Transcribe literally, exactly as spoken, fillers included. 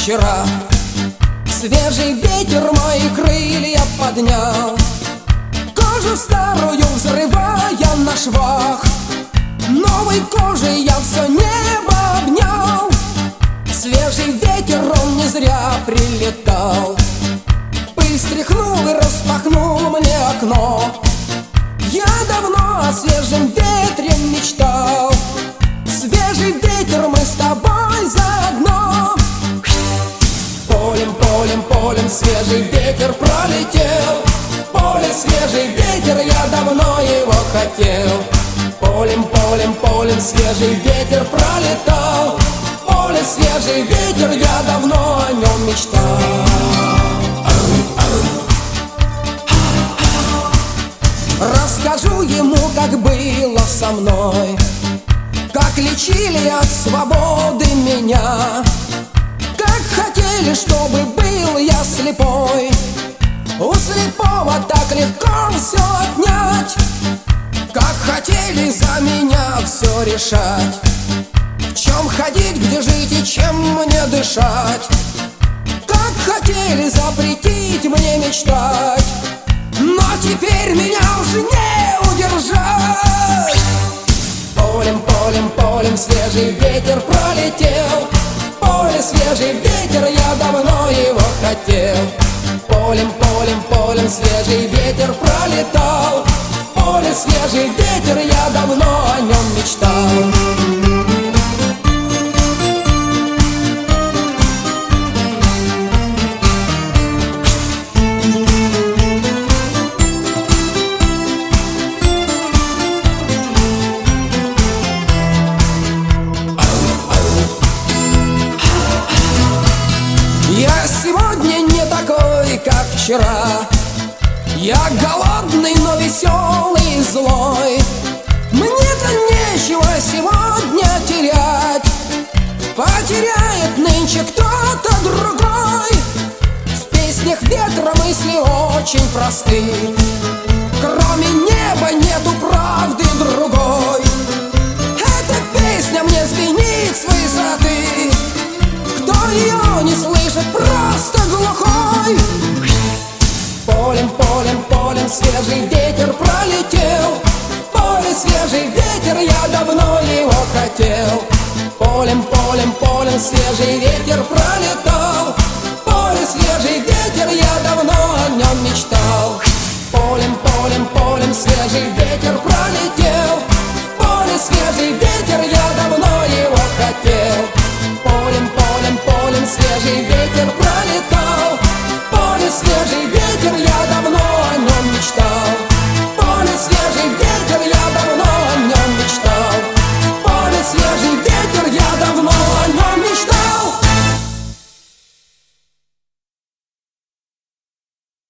вчера. Свежий ветер мои крылья поднял, кожу старую взрывая на швах. Новой кожей я все небо обнял. Свежий ветер, он не зря прилетал. Пыль стряхнул и распахнул мне окно. Я давно о свежем ветре мечтал. Свежий ветер, мы с тобой заодно. Полем, полем, полем свежий ветер пролетел. Поле, свежий ветер, я давно его хотел. Полем, полем, полем свежий ветер пролетал. Поле, свежий ветер, я давно о нем мечтал. Расскажу ему, как было со мной, как лечили от свободы меня, как хотели, чтобы был я слепой. У слепого так легко все отнять, как хотели за меня все решать. В чем ходить, где жить и чем мне дышать, как хотели запретить мне мечтать. Но теперь меня уже не удержать. Полем, полем, полем свежий ветер пролетел. Поле, свежий ветер, я давно его хотел. Полем, полем, полем свежий ветер пролетал. Поле, свежий ветер, я давно о нем мечтал. Я сегодня не такой, как вчера. Я голодный, но веселый и злой. Мне-то нечего сегодня терять. Потеряет нынче кто-то другой. В песнях ветра мысли очень просты. Кроме неба нету правды другой. Эта песня мне звенит с высоты. Кто ее не слышит, просто глухой. Полем, полем, полем свежий ветер пролетел. Поле, свежий ветер, я давно его хотел. Полем, полем, полем свежий ветер пролетал. Поле, свежий ветер, я давно о нем мечтал.